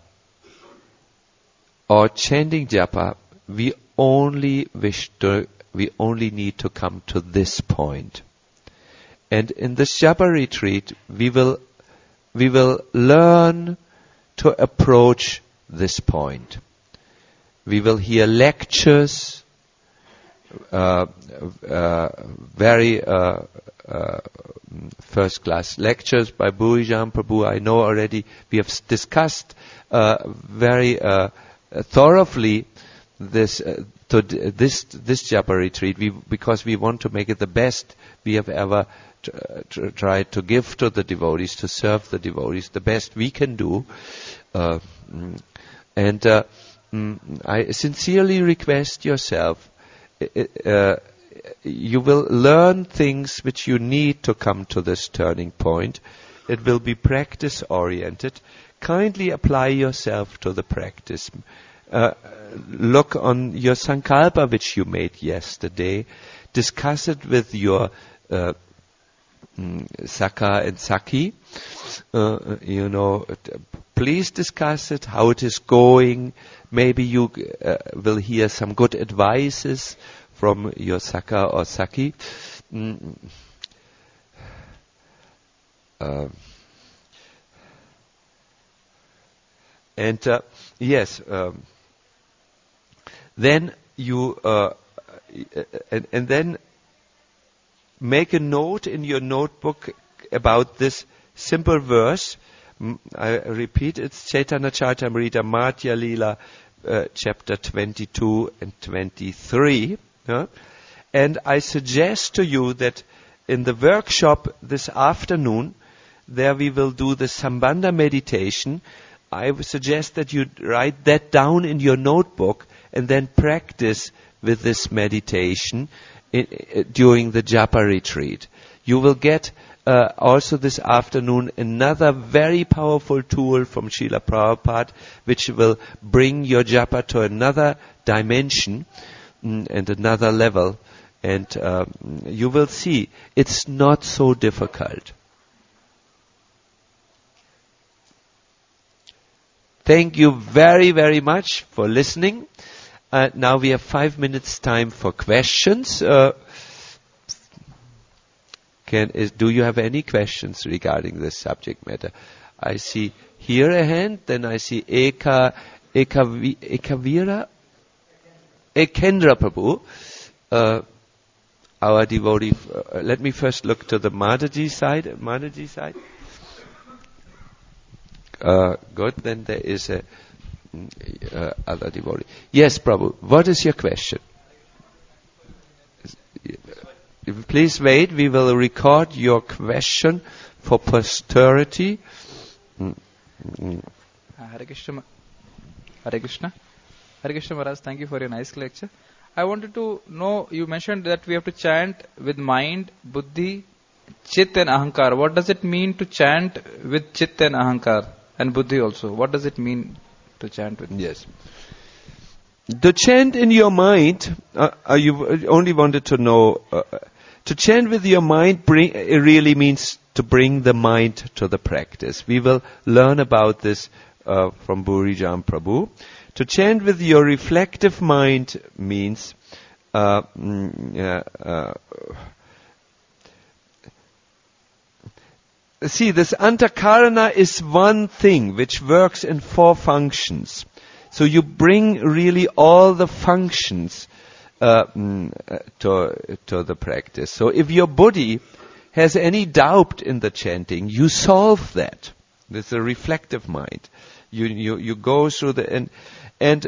or chanting japa, we only need to come to this point. And in this japa retreat, we will learn to approach this point. We will hear lectures, very first-class lectures by Burijan Prabhu. I know already we have discussed very thoroughly this japa retreat, because we want to make it the best we have ever tried to give to the devotees, to serve the devotees, the best we can do. I sincerely request yourself, you will learn things which you need to come to this turning point. It will be practice oriented. Kindly apply yourself to the practice. Look on your sankalpa which you made yesterday. Discuss it with your Saka and Saki. Please discuss it, how it is going. Maybe you will hear some good advices from your Saka or Saki. Then you and then make a note in your notebook about this simple verse. I repeat, it's Chaitanya Charitamrita Madhya Lila, chapter 22 and 23. And I suggest to you that in the workshop this afternoon, there we will do the Sambandha meditation. I would suggest that you write that down in your notebook and then practice with this meditation during the japa retreat. You will get also this afternoon another very powerful tool from Srila Prabhupada, which will bring your japa to another dimension and another level. And you will see it's not so difficult. Thank you very, very much for listening. Now we have 5 minutes time for questions. Do you have any questions regarding this subject matter? I see here a hand, then I see Ekendra Prabhu, our devotee. Let me first look to the Mataji side. Good, then there is a other devotee. Yes, Prabhu, what is your question? Please wait, we will record your question for posterity. Hare Krishna. Hare Krishna. Hare Krishna Maharaj, thank you for your nice lecture. I wanted to know, you mentioned that we have to chant with mind, buddhi, chit and ahankar. What does it mean to chant with chit and ahankar? And buddhi also. What does it mean to chant with? Yes. To chant in your mind, you only wanted to know, to chant with your mind it really means to bring the mind to the practice. We will learn about this from Burijan Prabhu. To chant with your reflective mind means see, this antakarana is one thing which works in 4 functions. So you bring really all the functions to the practice. So if your body has any doubt in the chanting, you solve that. There's a reflective mind. You go through the and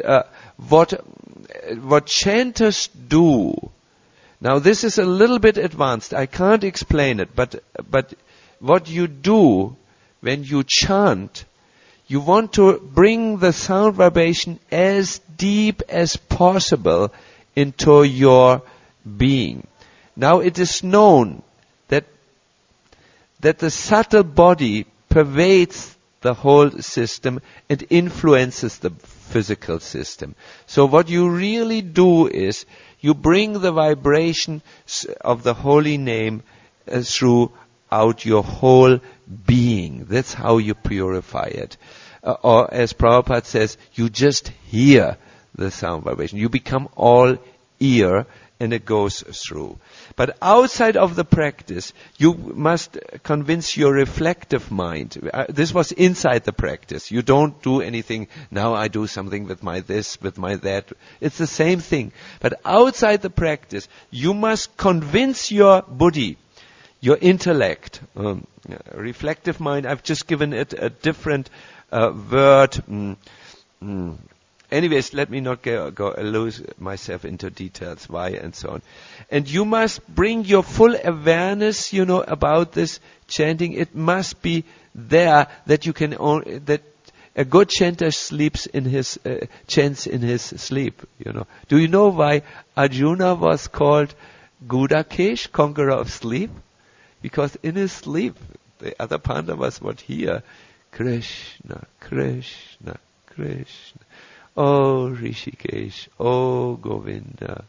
what chanters do. Now this is a little bit advanced. I can't explain it, but what you do when you chant, you want to bring the sound vibration as deep as possible into your being. Now it is known that the subtle body pervades the whole system and influences the physical system. So what you really do is you bring the vibration of the holy name throughout your whole being. That's how you purify it. Or as Prabhupada says, you just hear the sound vibration. You become all ear and it goes through. But outside of the practice, you must convince your reflective mind. This was inside the practice. You don't do anything, now I do something with my this, with my that. It's the same thing. But outside the practice, you must convince your buddhi, your intellect, reflective mind. I've just given it a different word. Anyways, let me not lose myself into details, why and so on. And you must bring your full awareness, about this chanting. It must be there that you can that a good chanter chants in his sleep. Do you know why Arjuna was called Gudakesh, conqueror of sleep? Because in his sleep, the other Pandavas would hear Krishna, Krishna, Krishna. Oh Rishikesh, oh Govinda.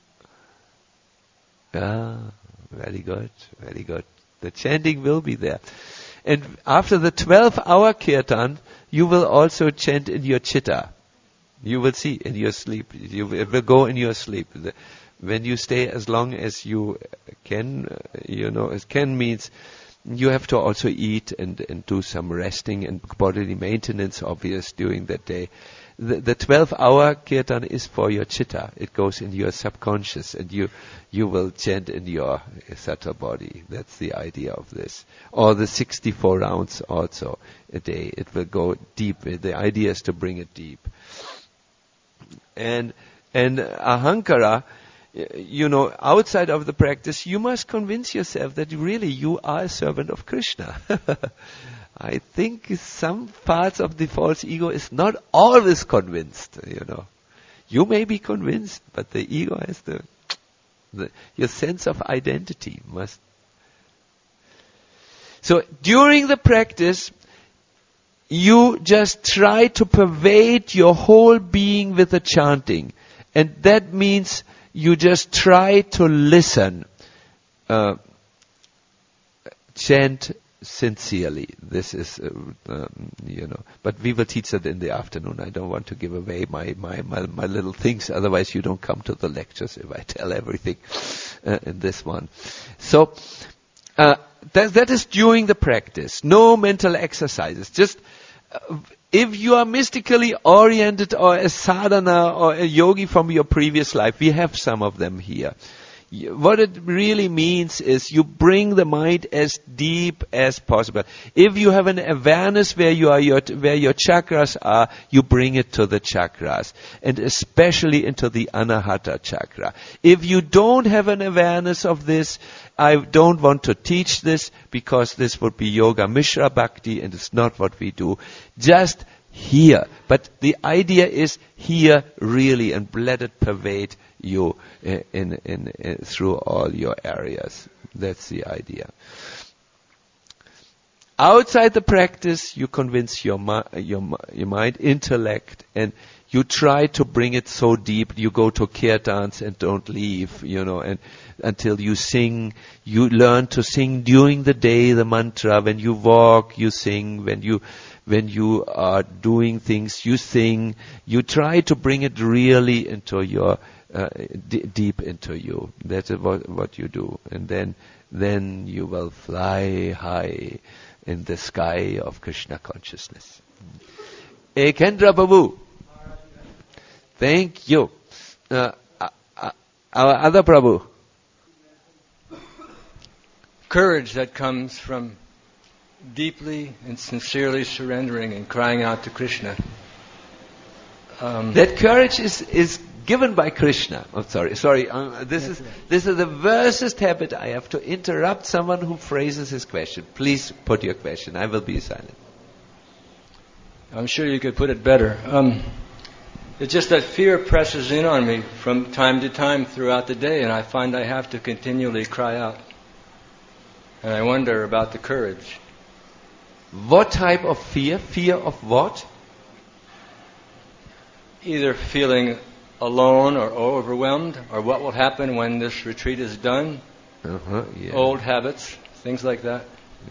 Very good, very good. The chanting will be there. And after the 12-hour kirtan, you will also chant in your chitta. You will see in your sleep. It will go in your sleep. When you stay as long as you can, can means you have to also eat and do some resting and bodily maintenance, obvious, during that day. The 12-hour kirtan is for your chitta. It goes in your subconscious, and you will chant in your subtle body. That's the idea of this. Or the 64 rounds also a day. It will go deep. The idea is to bring it deep. And ahankara, outside of the practice, you must convince yourself that really you are a servant of Krishna. I think some parts of the false ego is not always convinced, You may be convinced, but the ego has your sense of identity must. So during the practice, you just try to pervade your whole being with the chanting. And that means you just try to listen. Chant sincerely. This is, but we will teach that in the afternoon. I don't want to give away my little things, otherwise you don't come to the lectures if I tell everything in this one. So, that is during the practice. No mental exercises. Just, if you are mystically oriented or a sadhana or a yogi from your previous life, we have some of them here. What it really means is you bring the mind as deep as possible. If you have an awareness where your chakras are, you bring it to the chakras, and especially into the Anahata chakra. If you don't have an awareness of this, I don't want to teach this, because this would be Yoga Mishra Bhakti, and it's not what we do. Just hear. But the idea is hear really and let it pervade you in through all your areas. That's the idea. Outside the practice, you convince your mind, intellect, and you try to bring it so deep. You go to kirtans and don't leave, and until you sing. You learn to sing during the day, the mantra. When you walk, you sing. When you are doing things, you sing. You try to bring it really into your deep into you. That's what you do, and then you will fly high in the sky of Krishna consciousness. Kendra Babu, thank you. Our other Prabhu. Courage that comes from deeply and sincerely surrendering and crying out to Krishna. That courage is given by Krishna. I'm sorry. This is the worst habit. I have to interrupt someone who phrases his question. Please put your question. I will be silent. I'm sure you could put it better. It's just that fear presses in on me from time to time throughout the day, and I find I have to continually cry out. And I wonder about the courage. What type of fear? Fear of what? Either feeling alone or overwhelmed, or what will happen when this retreat is done. Yeah. Old habits, things like that.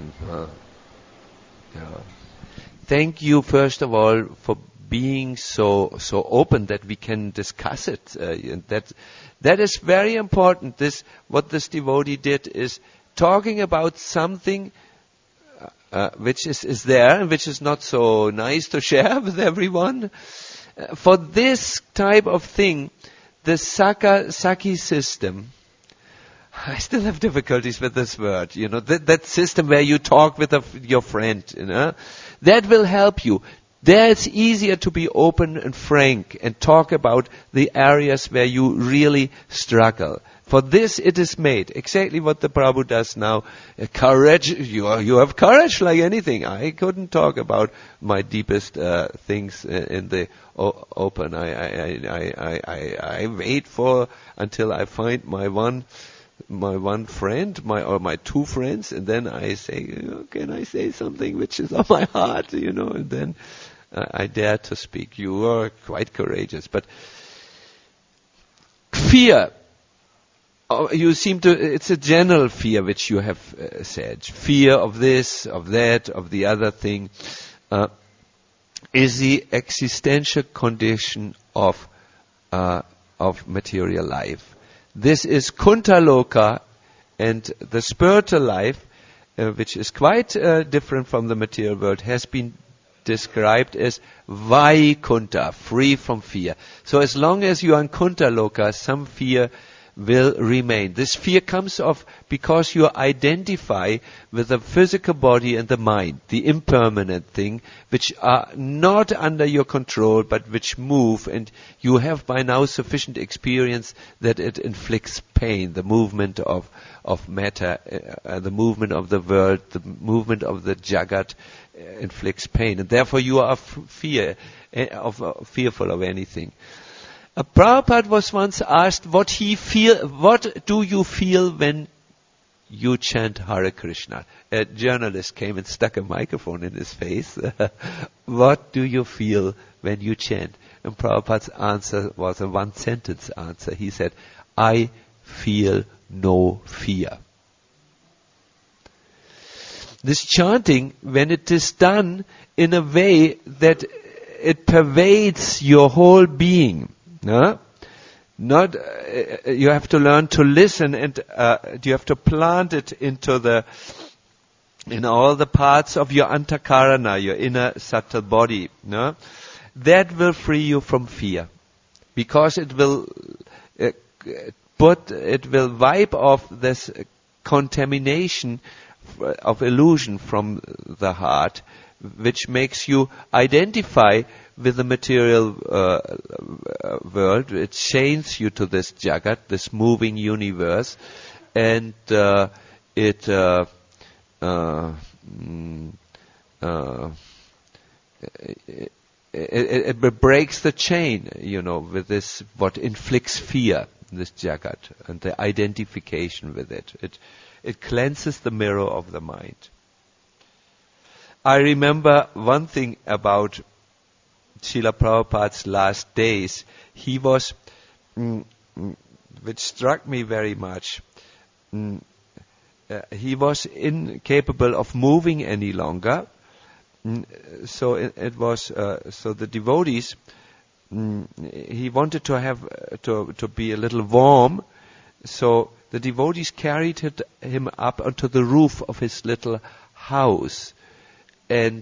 Yeah. Thank you, first of all, for being so open that we can discuss it. That is very important. What this devotee did is talking about something which is there and which is not so nice to share with everyone. For this type of thing, the Saki system, I still have difficulties with this word, that system where you talk with your friend, that will help you. There it's easier to be open and frank and talk about the areas where you really struggle. For this it is made. Exactly what the Prabhu does now. Courage, you have courage like anything. I couldn't talk about my deepest things in the open. I wait until I find my one friend, or my two friends, and then I say, can I say something which is on my heart, and then I dare to speak. You are quite courageous, but fear, it's a general fear which you have said. Fear of this, of that, of the other thing, is the existential condition of material life. This is Kuntaloka, and the spiritual life, which is quite different from the material world, has been described as Vaikunta, free from fear. So as long as you are in Kuntaloka, some fear will remain. This fear comes because you identify with the physical body and the mind, the impermanent thing, which are not under your control, but which move, and you have by now sufficient experience that it inflicts pain, the movement of matter, the movement of the world, the movement of the Jagat inflicts pain, and therefore you are fearful of anything. Prabhupada was once asked what do you feel when you chant Hare Krishna? A journalist came and stuck a microphone in his face. What do you feel when you chant? And Prabhupada's answer was a one-sentence answer. He said, I feel no fear. This chanting, when it is done in a way that it pervades your whole being, you have to learn to listen, and you have to plant it in all the parts of your antakarana, your inner subtle body. That will free you from fear, because it will wipe off this contamination of illusion from the heart, which makes you identify with the material world. It chains you to this Jagat, this moving universe, and it breaks the chain, with this, what inflicts fear, this Jagat, and the identification with it. It cleanses the mirror of the mind. I remember one thing about Srila Prabhupada's last days. He was, which struck me very much, he was incapable of moving any longer. So the devotees, he wanted to have to be a little warm. So the devotees carried him up onto the roof of his little house, and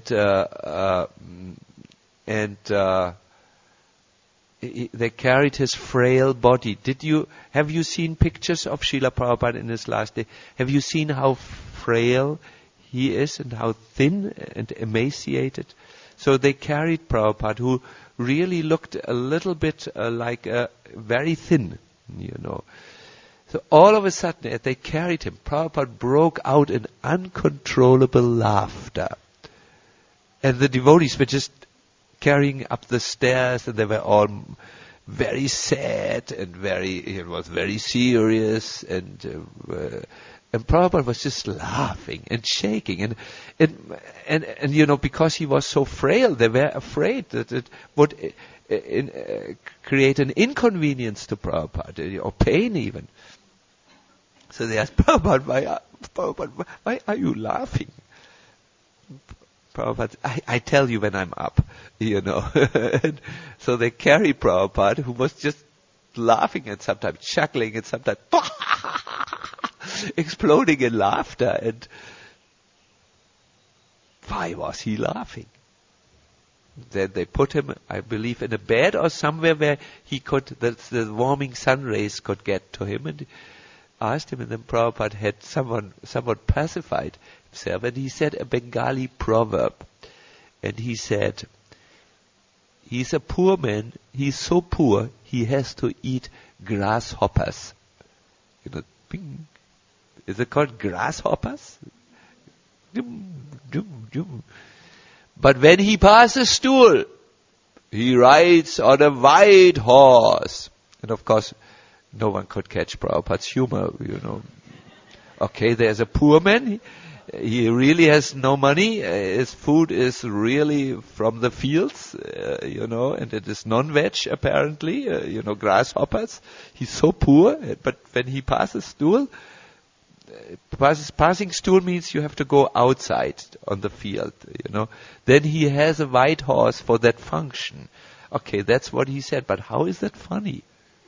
they carried his frail body. Have you seen pictures of Srila Prabhupada in his last day? Have you seen how frail he is and how thin and emaciated? So they carried Prabhupada, who really looked a little bit like very thin, So all of a sudden, as they carried him, Prabhupada broke out in uncontrollable laughter. And the devotees were just carrying up the stairs, and they were all very sad and it was very serious, and Prabhupada was just laughing and shaking, and because he was so frail, they were afraid that it would create an inconvenience to Prabhupada, or pain even. So they asked Prabhupada, why are you laughing? Prabhupada, I tell you when I'm up, And so they carried Prabhupada, who was just laughing and sometimes chuckling and sometimes exploding in laughter. And why was he laughing? Then they put him, I believe, in a bed or somewhere where the warming sun rays could get to him, and asked him, and then Prabhupada had somewhat pacified himself, and he said a Bengali proverb, and he said, he's a poor man, he's so poor, he has to eat grasshoppers. Ping. Is it called grasshoppers? But when he passes stool, he rides on a white horse. And of course, no one could catch Prabhupada's humor, Okay, there's a poor man. He really has no money. His food is really from the fields, and it is non-veg apparently, grasshoppers. He's so poor, but when he passes stool, passing stool means you have to go outside on the field, Then he has a white horse for that function. Okay, that's what he said, but how is that funny?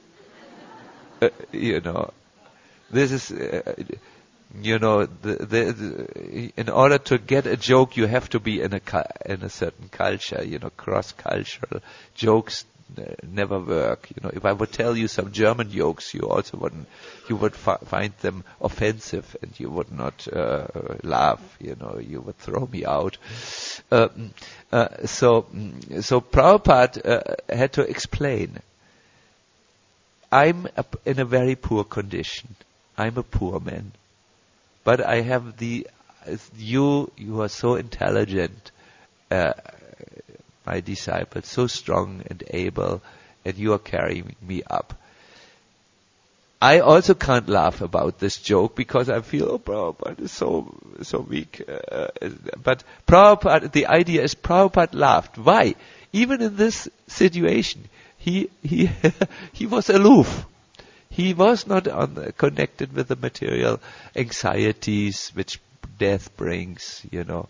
This is, in order to get a joke, you have to be in a certain culture. Cross-cultural jokes never work. If I would tell you some German jokes, you would find them offensive, and you would not laugh. You would throw me out. So Prabhupada had to explain. I'm in a very poor condition. I'm a poor man. But I have you are so intelligent, my disciple, so strong and able, and you are carrying me up. I also can't laugh about this joke because I feel, Prabhupada is so weak. But Prabhupada, the idea is Prabhupada laughed. Why? Even in this situation, he was aloof. He was not connected with the material anxieties which death brings,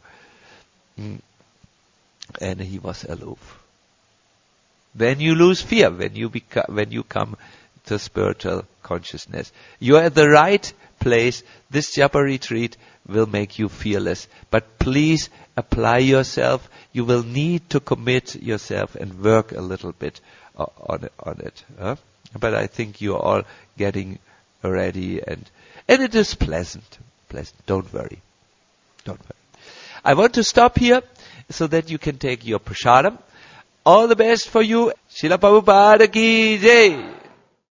and he was aloof. Then you lose fear when you come to spiritual consciousness. You are at the right place. This japa retreat will make you fearless. But please apply yourself. You will need to commit yourself and work a little bit on it. But I think you're all getting ready, and it is pleasant. Don't worry. I want to stop here so that you can take your prasadam. All the best for you. Srila Prabhupada ki jai.